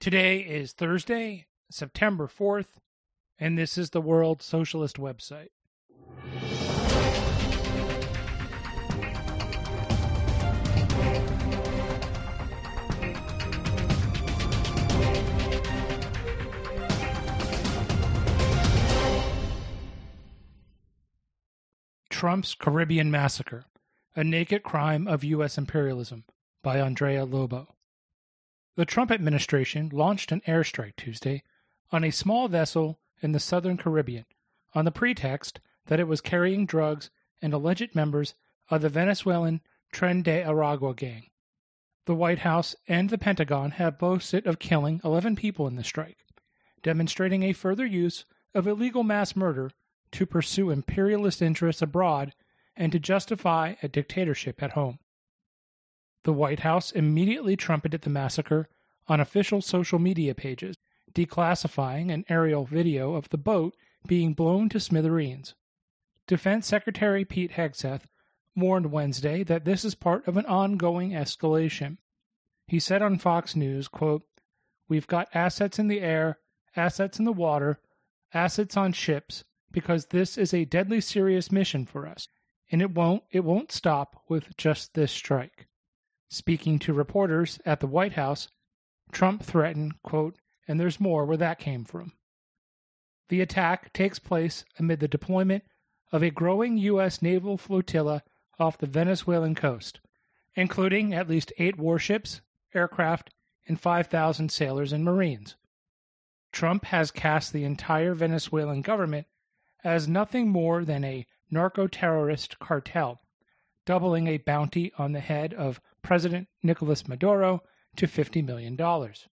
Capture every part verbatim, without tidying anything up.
Today is Thursday, September fourth, and this is the World Socialist website. Trump's Caribbean Massacre, a naked crime of U S imperialism, by Andrea Lobo. The Trump administration launched an airstrike Tuesday on a small vessel in the southern Caribbean on the pretext that it was carrying drugs and alleged members of the Venezuelan Tren de Aragua gang. The White House and the Pentagon have boasted of killing eleven people in the strike, demonstrating a further use of illegal mass murder to pursue imperialist interests abroad and to justify a dictatorship at home. The White House immediately trumpeted the massacre on official social media pages, declassifying an aerial video of the boat being blown to smithereens. Defense Secretary Pete Hegseth warned Wednesday that this is part of an ongoing escalation. He said on Fox News, quote, "We've got assets in the air, assets in the water, assets on ships, because this is a deadly serious mission for us, and it won't, it won't stop with just this strike." Speaking to reporters at the White House, Trump threatened, quote, "and there's more where that came from." The attack takes place amid the deployment of a growing U S naval flotilla off the Venezuelan coast, including at least eight warships, aircraft, and five thousand sailors and Marines. Trump has cast the entire Venezuelan government as nothing more than a narco-terrorist cartel, doubling a bounty on the head of President Nicolas Maduro to fifty million dollars.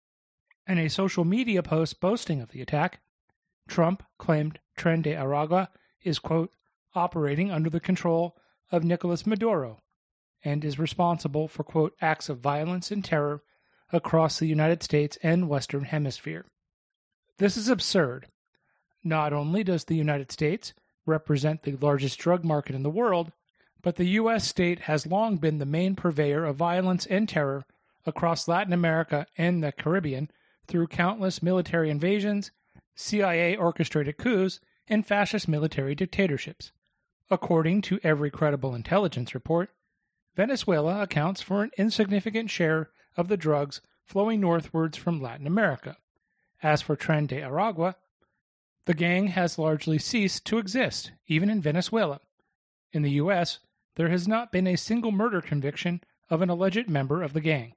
In a social media post boasting of the attack, Trump claimed Tren de Aragua is, quote, operating under the control of Nicolas Maduro and is responsible for, quote, acts of violence and terror across the United States and Western Hemisphere. This is absurd. Not only does the United States represent the largest drug market in the world, but the U S state has long been the main purveyor of violence and terror across Latin America and the Caribbean through countless military invasions, C I A-orchestrated coups, and fascist military dictatorships. According to every credible intelligence report, Venezuela accounts for an insignificant share of the drugs flowing northwards from Latin America. As for Tren de Aragua, the gang has largely ceased to exist, even in Venezuela. In the U S, there has not been a single murder conviction of an alleged member of the gang.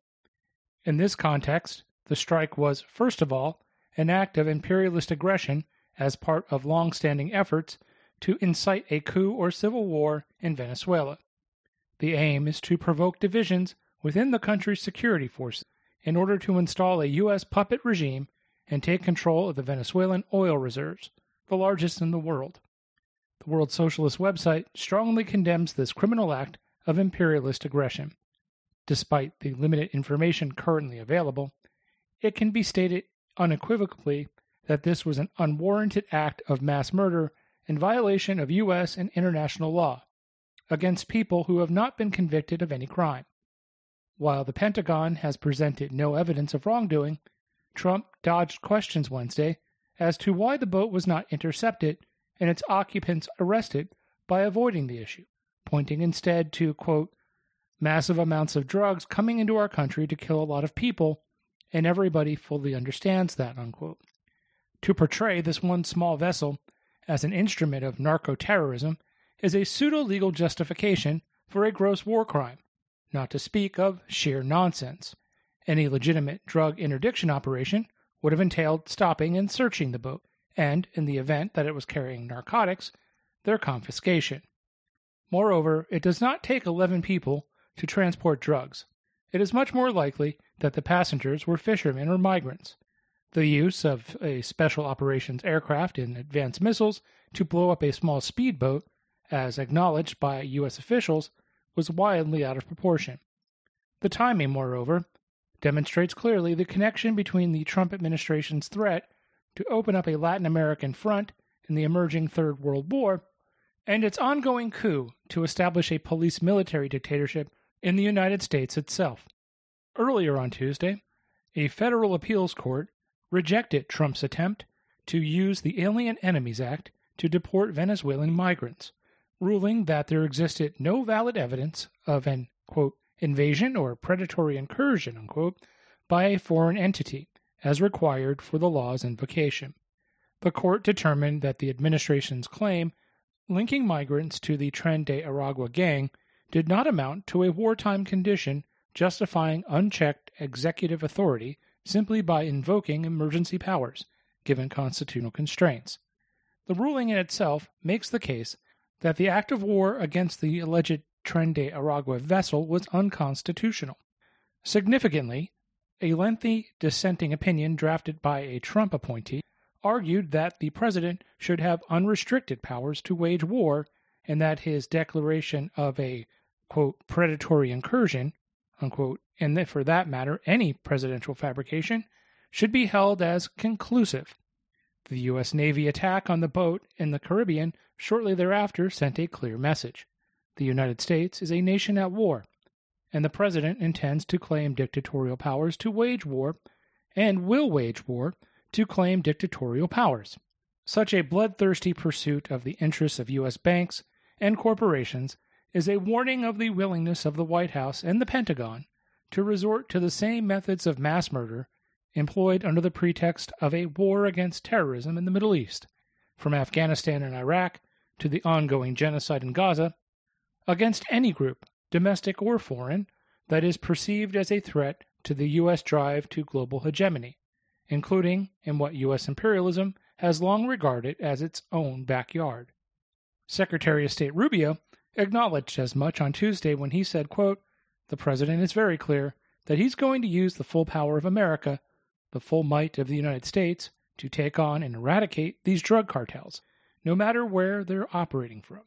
In this context, the strike was, first of all, an act of imperialist aggression as part of long-standing efforts to incite a coup or civil war in Venezuela. The aim is to provoke divisions within the country's security forces in order to install a U S puppet regime and take control of the Venezuelan oil reserves, the largest in the world. The World Socialist website strongly condemns this criminal act of imperialist aggression. Despite the limited information currently available, it can be stated unequivocally that this was an unwarranted act of mass murder in violation of U S and international law against people who have not been convicted of any crime. While the Pentagon has presented no evidence of wrongdoing, Trump dodged questions Wednesday as to why the boat was not intercepted and its occupants arrested by avoiding the issue, pointing instead to, quote, massive amounts of drugs coming into our country to kill a lot of people, and everybody fully understands that, unquote. To portray this one small vessel as an instrument of narco-terrorism is a pseudo-legal justification for a gross war crime, not to speak of sheer nonsense. Any legitimate drug interdiction operation would have entailed stopping and searching the boat, and, in the event that it was carrying narcotics, their confiscation. Moreover, it does not take eleven people to transport drugs. It is much more likely that the passengers were fishermen or migrants. The use of a special operations aircraft and advanced missiles to blow up a small speedboat, as acknowledged by U S officials, was wildly out of proportion. The timing, moreover, demonstrates clearly the connection between the Trump administration's threat to open up a Latin American front in the emerging Third World War and its ongoing coup to establish a police-military dictatorship in the United States itself. Earlier on Tuesday, a federal appeals court rejected Trump's attempt to use the Alien Enemies Act to deport Venezuelan migrants, ruling that there existed no valid evidence of an, quote, invasion or predatory incursion, unquote, by a foreign entity, as required for the law's invocation. The court determined that the administration's claim linking migrants to the Tren de Aragua gang did not amount to a wartime condition justifying unchecked executive authority simply by invoking emergency powers, given constitutional constraints. The ruling in itself makes the case that the act of war against the alleged Tren de Aragua vessel was unconstitutional. Significantly, a lengthy dissenting opinion drafted by a Trump appointee argued that the president should have unrestricted powers to wage war and that his declaration of a, quote, predatory incursion, unquote, and that for that matter any presidential fabrication, should be held as conclusive. The U S Navy attack on the boat in the Caribbean shortly thereafter sent a clear message. The United States is a nation at war, and the president intends to claim dictatorial powers to wage war and will wage war to claim dictatorial powers. Such a bloodthirsty pursuit of the interests of U S banks and corporations is a warning of the willingness of the White House and the Pentagon to resort to the same methods of mass murder employed under the pretext of a war against terrorism in the Middle East, from Afghanistan and Iraq to the ongoing genocide in Gaza, against any group, domestic or foreign, that is perceived as a threat to the U S drive to global hegemony, including in what U S imperialism has long regarded as its own backyard. Secretary of State Rubio acknowledged as much on Tuesday when he said, quote, "The president is very clear that he's going to use the full power of America, the full might of the United States, to take on and eradicate these drug cartels, no matter where they're operating from."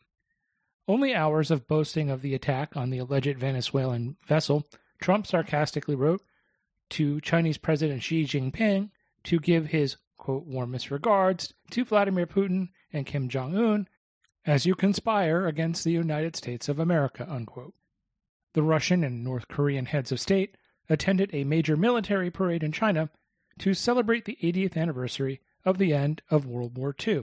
Only hours of boasting of the attack on the alleged Venezuelan vessel, Trump sarcastically wrote to Chinese President Xi Jinping to give his, quote, warmest regards to Vladimir Putin and Kim Jong-un as you conspire against the United States of America, unquote. The Russian and North Korean heads of state attended a major military parade in China to celebrate the eightieth anniversary of the end of World War Two.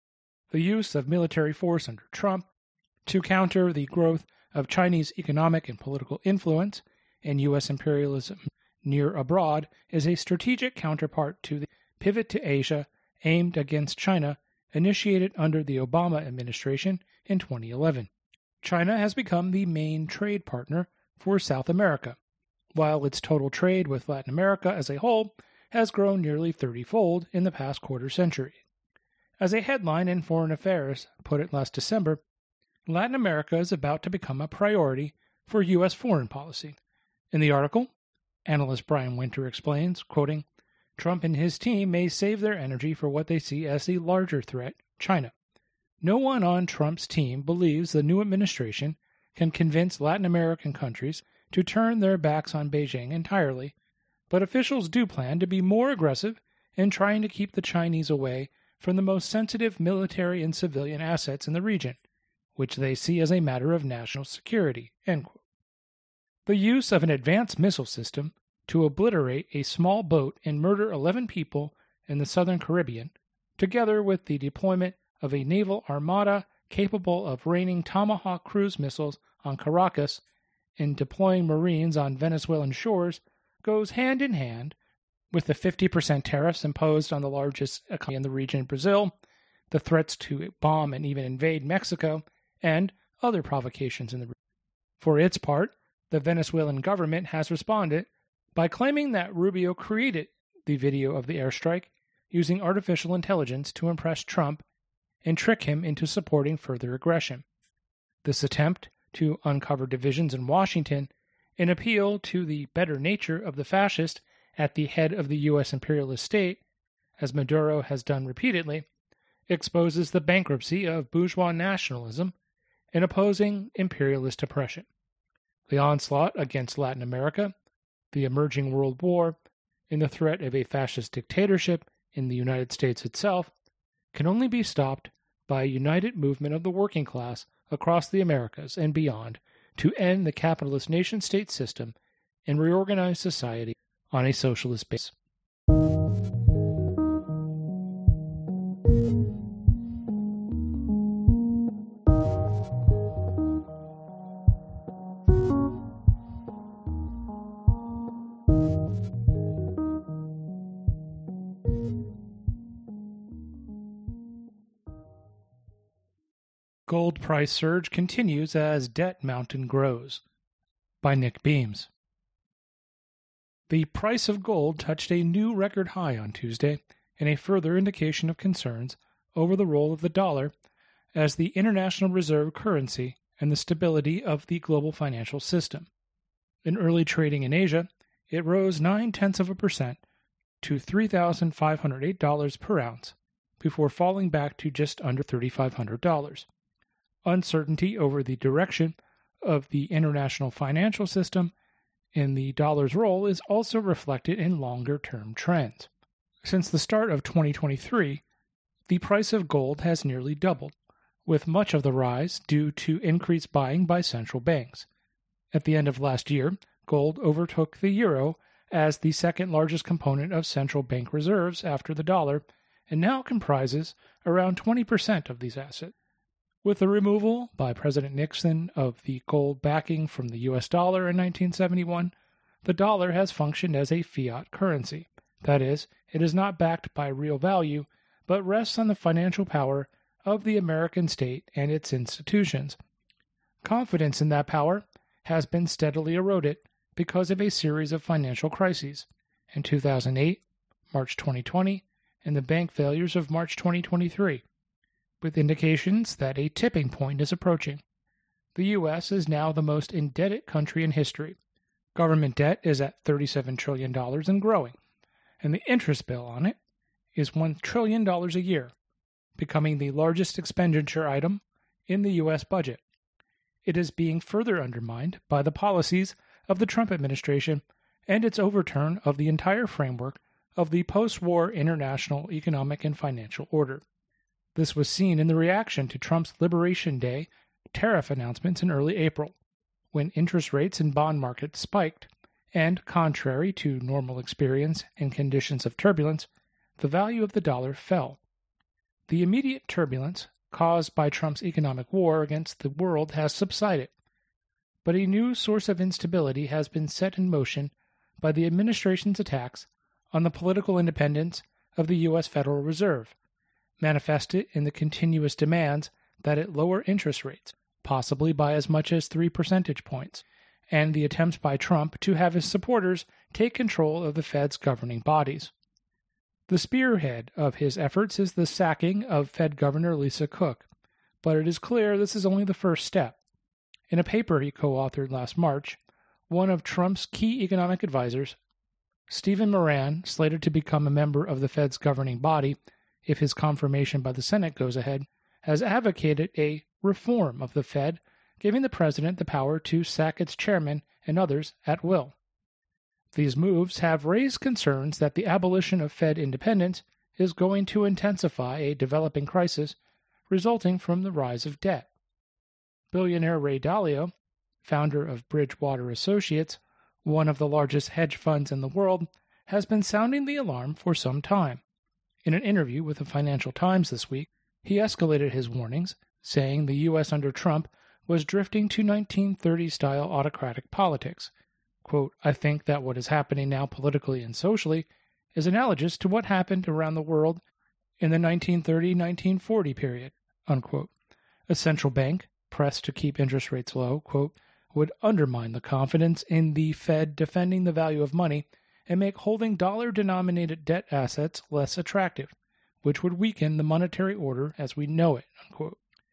The use of military force under Trump to counter the growth of Chinese economic and political influence and U S imperialism near abroad is a strategic counterpart to the pivot to Asia aimed against China initiated under the Obama administration in twenty eleven. China has become the main trade partner for South America, while its total trade with Latin America as a whole has grown nearly thirty-fold in the past quarter century. As a headline in Foreign Affairs put it last December, Latin America is about to become a priority for U S foreign policy. In the article, analyst Brian Winter explains, quoting, "Trump and his team may save their energy for what they see as the larger threat, China. No one on Trump's team believes the new administration can convince Latin American countries to turn their backs on Beijing entirely, but officials do plan to be more aggressive in trying to keep the Chinese away from the most sensitive military and civilian assets in the region, which they see as a matter of national security." End quote. The use of an advanced missile system to obliterate a small boat and murder eleven people in the southern Caribbean, together with the deployment of a naval armada capable of raining Tomahawk cruise missiles on Caracas and deploying Marines on Venezuelan shores, goes hand in hand with the fifty percent tariffs imposed on the largest economy in the region, Brazil, the threats to bomb and even invade Mexico, and other provocations in the region. For its part, the Venezuelan government has responded by claiming that Rubio created the video of the airstrike using artificial intelligence to impress Trump and trick him into supporting further aggression. This attempt to uncover divisions in Washington and appeal to the better nature of the fascist at the head of the U S imperialist state, as Maduro has done repeatedly, exposes the bankruptcy of bourgeois nationalism in opposing imperialist oppression. The onslaught against Latin America, the emerging world war, and the threat of a fascist dictatorship in the United States itself can only be stopped by a united movement of the working class across the Americas and beyond to end the capitalist nation-state system and reorganize society on a socialist base. Gold price surge continues as debt mountain grows. By Nick Beams. The price of gold touched a new record high on Tuesday, in a further indication of concerns over the role of the dollar as the international reserve currency and the stability of the global financial system. In early trading in Asia, it rose nine-tenths of a percent to three thousand five hundred eight dollars per ounce, before falling back to just under three thousand five hundred dollars. Uncertainty over the direction of the international financial system and the dollar's role is also reflected in longer-term trends. Since the start of twenty twenty-three, the price of gold has nearly doubled, with much of the rise due to increased buying by central banks. At the end of last year, gold overtook the euro as the second largest component of central bank reserves after the dollar, and now comprises around twenty percent of these assets. With the removal by President Nixon of the gold backing from the U S dollar in nineteen seventy-one, the dollar has functioned as a fiat currency. That is, it is not backed by real value, but rests on the financial power of the American state and its institutions. Confidence in that power has been steadily eroded because of a series of financial crises. In two thousand eight, March twenty twenty, and the bank failures of March twenty twenty-three. With indications that a tipping point is approaching. The U S is now the most indebted country in history. Government debt is at thirty-seven trillion dollars and growing, and the interest bill on it is one trillion dollars a year, becoming the largest expenditure item in the U S budget. It is being further undermined by the policies of the Trump administration and its overturn of the entire framework of the post-war international economic and financial order. This was seen in the reaction to Trump's Liberation Day tariff announcements in early April, when interest rates in bond markets spiked, and, contrary to normal experience and conditions of turbulence, the value of the dollar fell. The immediate turbulence caused by Trump's economic war against the world has subsided, but a new source of instability has been set in motion by the administration's attacks on the political independence of the U S Federal Reserve, manifested in the continuous demands that it lower interest rates, possibly by as much as three percentage points, and the attempts by Trump to have his supporters take control of the Fed's governing bodies. The spearhead of his efforts is the sacking of Fed Governor Lisa Cook, but it is clear this is only the first step. In a paper he co-authored last March, one of Trump's key economic advisors, Stephen Moran, slated to become a member of the Fed's governing body, if his confirmation by the Senate goes ahead, has advocated a reform of the Fed, giving the president the power to sack its chairman and others at will. These moves have raised concerns that the abolition of Fed independence is going to intensify a developing crisis resulting from the rise of debt. Billionaire Ray Dalio, founder of Bridgewater Associates, one of the largest hedge funds in the world, has been sounding the alarm for some time. In an interview with the Financial Times this week, he escalated his warnings, saying the U S under Trump was drifting to nineteen thirties-style autocratic politics. Quote, I think that what is happening now politically and socially is analogous to what happened around the world in the nineteen thirty to nineteen forty period, unquote. A central bank, pressed to keep interest rates low, quote, would undermine the confidence in the Fed defending the value of money and make holding dollar-denominated debt assets less attractive, which would weaken the monetary order as we know it, unquote.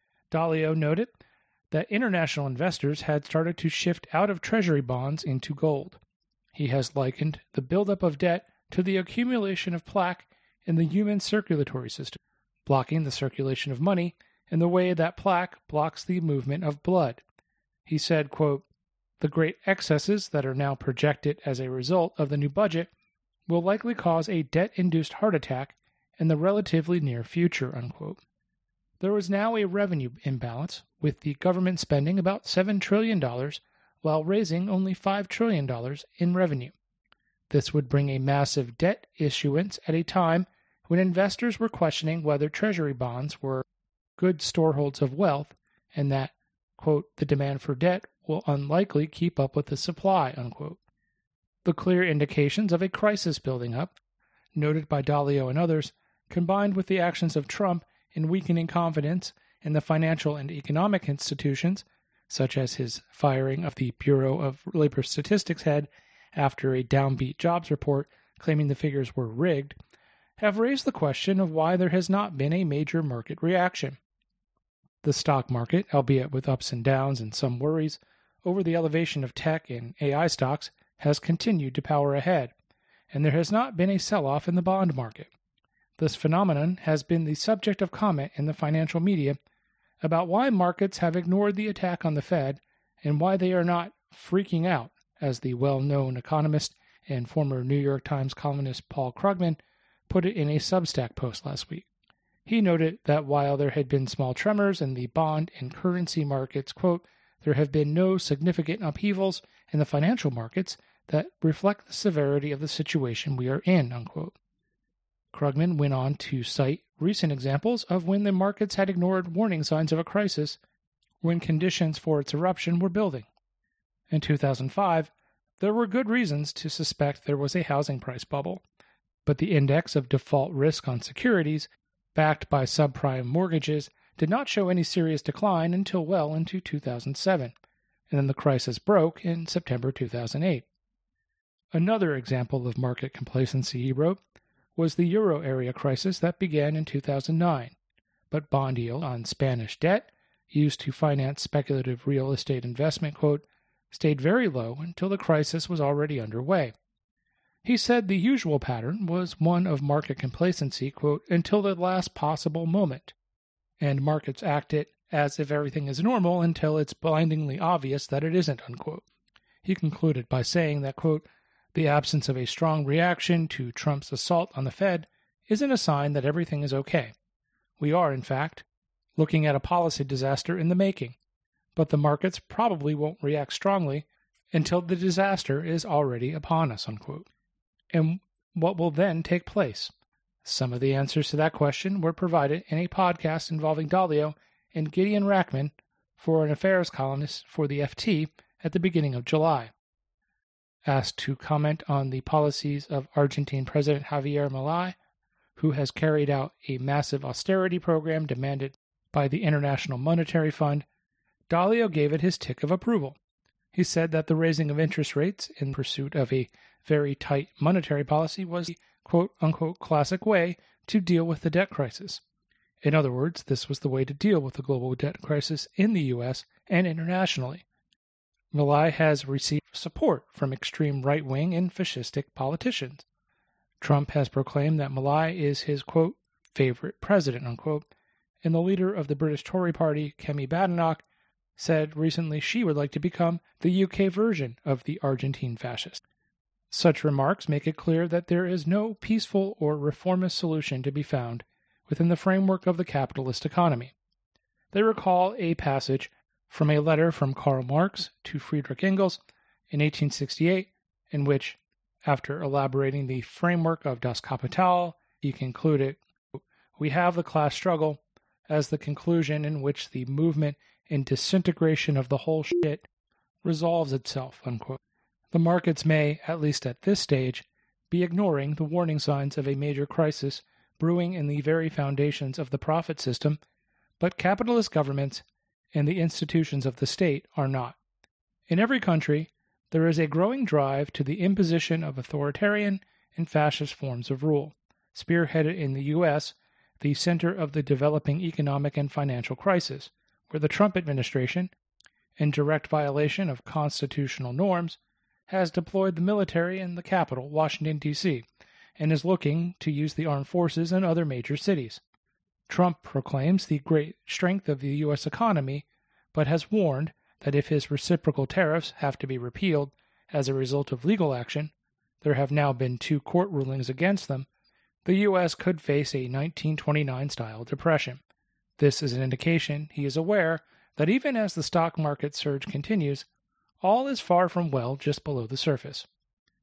Dalio noted that international investors had started to shift out of treasury bonds into gold. He has likened the buildup of debt to the accumulation of plaque in the human circulatory system, blocking the circulation of money in the way that plaque blocks the movement of blood. He said, quote, the great excesses that are now projected as a result of the new budget will likely cause a debt-induced heart attack in the relatively near future, unquote. There is now a revenue imbalance, with the government spending about seven trillion dollars while raising only five trillion dollars in revenue. This would bring a massive debt issuance at a time when investors were questioning whether Treasury bonds were good storeholds of wealth and that, quote, the demand for debt will unlikely keep up with the supply, unquote. The clear indications of a crisis building up, noted by Dalio and others, combined with the actions of Trump in weakening confidence in the financial and economic institutions, such as his firing of the Bureau of Labor Statistics head after a downbeat jobs report claiming the figures were rigged, have raised the question of why there has not been a major market reaction. The stock market, albeit with ups and downs and some worries over the elevation of tech and A I stocks, has continued to power ahead, and there has not been a sell-off in the bond market. This phenomenon has been the subject of comment in the financial media about why markets have ignored the attack on the Fed and why they are not freaking out, as the well-known economist and former New York Times columnist Paul Krugman put it in a Substack post last week. He noted that while there had been small tremors in the bond and currency markets, quote, there have been no significant upheavals in the financial markets that reflect the severity of the situation we are in, unquote. Krugman went on to cite recent examples of when the markets had ignored warning signs of a crisis when conditions for its eruption were building. In two thousand five, there were good reasons to suspect there was a housing price bubble, but the index of default risk on securities backed by subprime mortgages did not show any serious decline until well into two thousand seven, and then the crisis broke in September two thousand eight. Another example of market complacency, he wrote, was the euro area crisis that began in two thousand nine, but bond yield on Spanish debt, used to finance speculative real estate investment, quote, stayed very low until the crisis was already underway. He said the usual pattern was one of market complacency, quote, until the last possible moment, and markets acted as if everything is normal until it's blindingly obvious that it isn't, unquote. He concluded by saying that, quote, the absence of a strong reaction to Trump's assault on the Fed isn't a sign that everything is okay. We are, in fact, looking at a policy disaster in the making, but the markets probably won't react strongly until the disaster is already upon us, unquote. And what will then take place? Some of the answers to that question were provided in a podcast involving Dalio and Gideon Rachman, foreign affairs columnist for the F T, at the beginning of July. Asked to comment on the policies of Argentine President Javier Milei, who has carried out a massive austerity program demanded by the International Monetary Fund, Dalio gave it his tick of approval. He said that the raising of interest rates in pursuit of a very tight monetary policy was the quote-unquote classic way to deal with the debt crisis. In other words, this was the way to deal with the global debt crisis in the U S and internationally. Milei has received support from extreme right-wing and fascistic politicians. Trump has proclaimed that Milei is his, quote, favorite president, unquote, and the leader of the British Tory party, Kemi Badenoch, said recently she would like to become the U K version of the Argentine fascist. Such remarks make it clear that there is no peaceful or reformist solution to be found within the framework of the capitalist economy. They recall a passage from a letter from Karl Marx to Friedrich Engels in eighteen sixty-eight, in which, after elaborating the framework of Das Kapital, he concluded, we have the class struggle as the conclusion in which the movement and disintegration of the whole shit resolves itself, unquote. The markets may, at least at this stage, be ignoring the warning signs of a major crisis brewing in the very foundations of the profit system, but capitalist governments and the institutions of the state are not. In every country, there is a growing drive to the imposition of authoritarian and fascist forms of rule, spearheaded in the U S, the center of the developing economic and financial crisis, where the Trump administration, in direct violation of constitutional norms, has deployed the military in the capital, Washington, D C, and is looking to use the armed forces in other major cities. Trump proclaims the great strength of the U S economy, but has warned that if his reciprocal tariffs have to be repealed as a result of legal action, there have now been two court rulings against them, the U S could face a nineteen twenty-nine-style depression. This is an indication he is aware that even as the stock market surge continues, all is far from well just below the surface.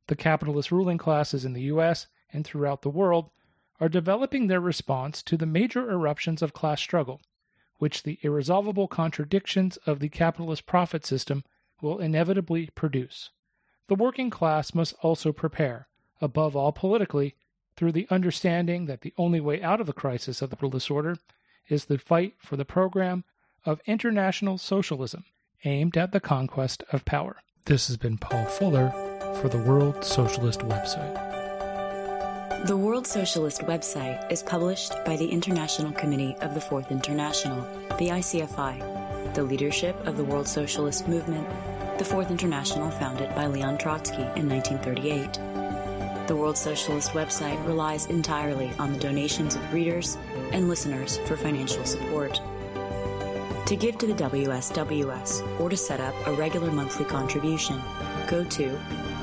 The capitalist ruling classes in the U S and throughout the world are developing their response to the major eruptions of class struggle, which the irresolvable contradictions of the capitalist profit system will inevitably produce. The working class must also prepare, above all politically, through the understanding that the only way out of the crisis of the capitalist order is the fight for the program of international socialism aimed at the conquest of power. This has been Paul Fuller for the World Socialist Website. The World Socialist Website is published by the International Committee of the Fourth International, the I C F I, the leadership of the World Socialist Movement, the Fourth International founded by Leon Trotsky in nineteen thirty-eight. The World Socialist Website relies entirely on the donations of readers and listeners for financial support. To give to the W S W S or to set up a regular monthly contribution, go to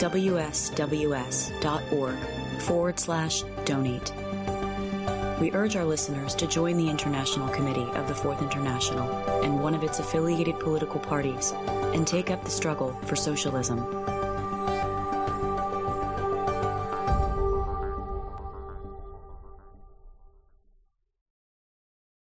wsws.org forward slash donate. We urge our listeners to join the International Committee of the Fourth International and one of its affiliated political parties and take up the struggle for socialism.